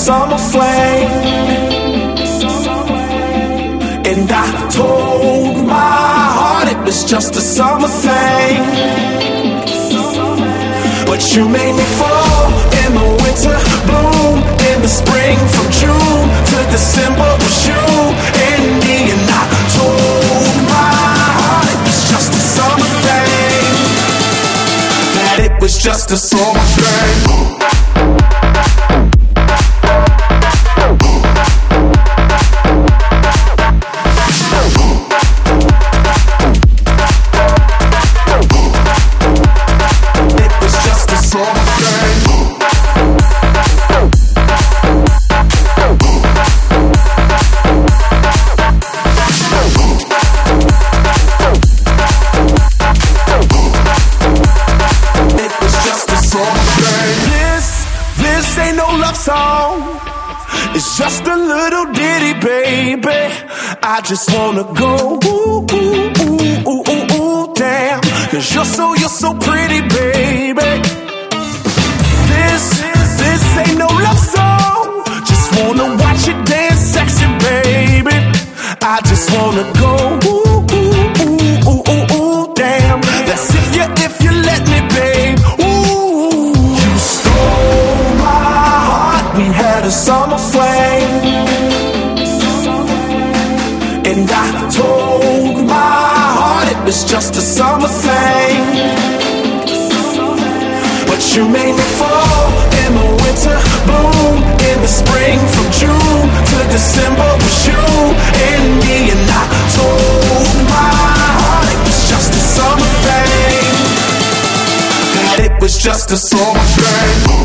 summer flame, and I told my heart it was just a summer thing. But you made me fall in the winter, bloom in the spring, from June to December was you and me. And I told my heart it was just a summer thing, that it was just a summer thing. It's just a little ditty, baby. I just wanna go ooh, ooh, ooh, ooh, ooh, ooh, damn. 'Cause you're so pretty, baby. This ain't no love song. Just wanna watch you dance sexy, baby. I just wanna go ooh, ooh, ooh, ooh, ooh, ooh, damn. That's if you let me, babe. Ooh, you stole my heart. We had a summer flame, and I told my heart it was just a summer thing. But you made me fall in the winter, bloom in the spring, from June to December was you and me. And I told my heart it was just a summer thing, that it was just a summer thing.